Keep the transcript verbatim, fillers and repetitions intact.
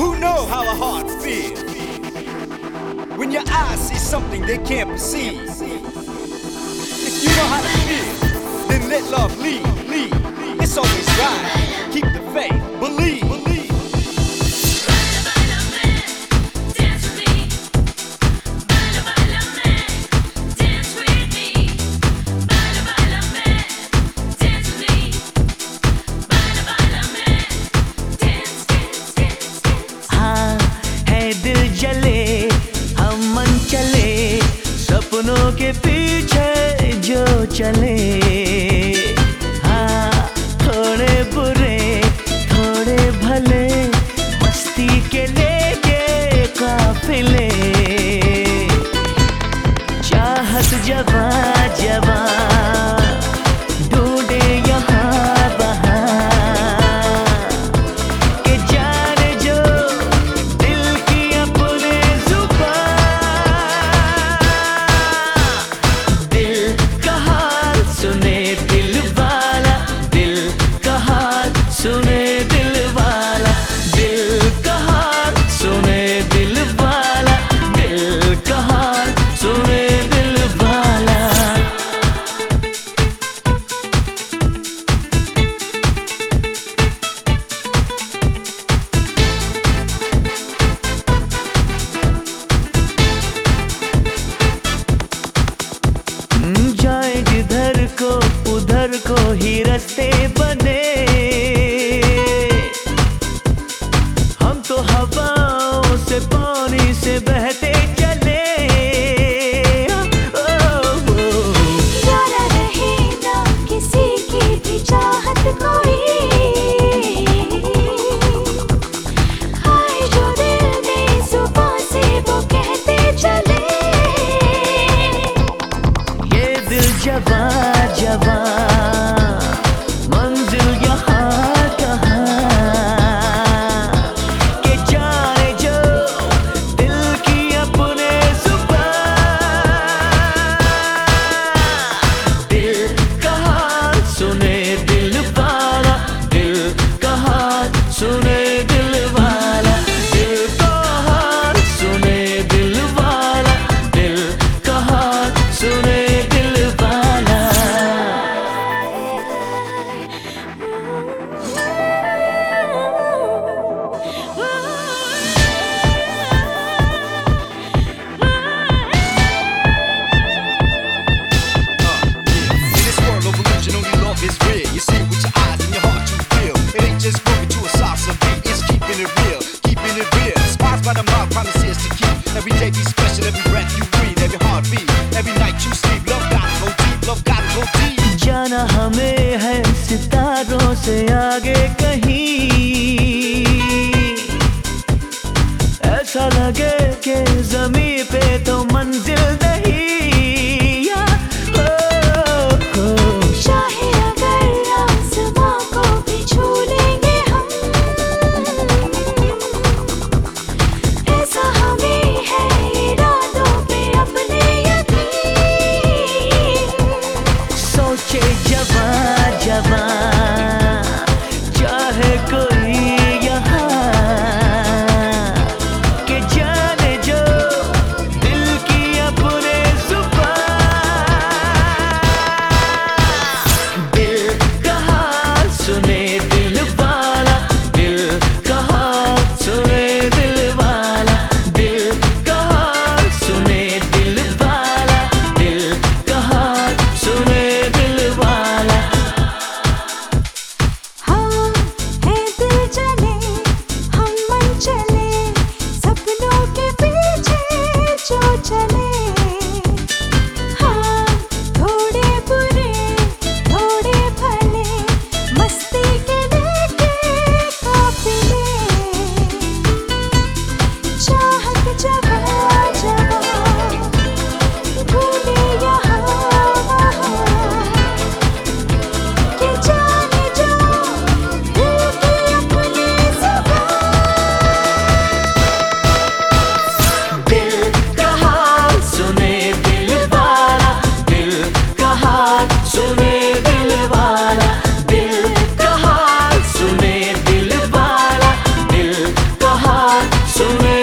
Who knows how a heart feels when your eyes see something they can't perceive? If you know how to feel, then let love lead, lead. It's always right. Keep the faith, believe, believe. चले हम मन चले सपनों के पीछे जो चले हाँ थोड़े बुरे थोड़े भले मस्ती के लेके काफिले चाहत जवा जवा ढूंढे यहाँ वहाँ के जाने जो सुने दिल वाला दिल का हाल सुने दिल वाला दिल का हाल सुने दिल वाला दिल का हाल सुने दिल वाला जाए जिधर को उधर को ही रास्ते बने हम तो हवाओं से पानी से बहते चले यारा रहे ना किसी की भी चाहत कोई आए जो दिल में सुबह से वो कहते चले ये दिल जवा जवा मंजिल यहाँ कहाँ के जाने जो दिल की अपने जुबान दिल का हाल सुने दिल वाला दिल का हाल सुने दिल वाला दिल का हाल सुने दिल वाला दिल का हाल सुने दिल वाला Is real. You see it with your eyes and your heart you feel. It ain't just moving to a salsa beat. It's keeping it real, keeping it real. Spies by the mouth, promises to keep. Every day be special, every breath you breathe, every heartbeat, every night you sleep. Love gotta go deep, love gotta go deep. जाना हमें है सितारों से आगे कहीं ऐसा लगे कि ज़मीं पे तो मंजिल नहीं चाहे अगर आसमां को भी छू लेंगे हम ऐसा हमें है इरादों पे अपने यकीन सोचे जवान सुने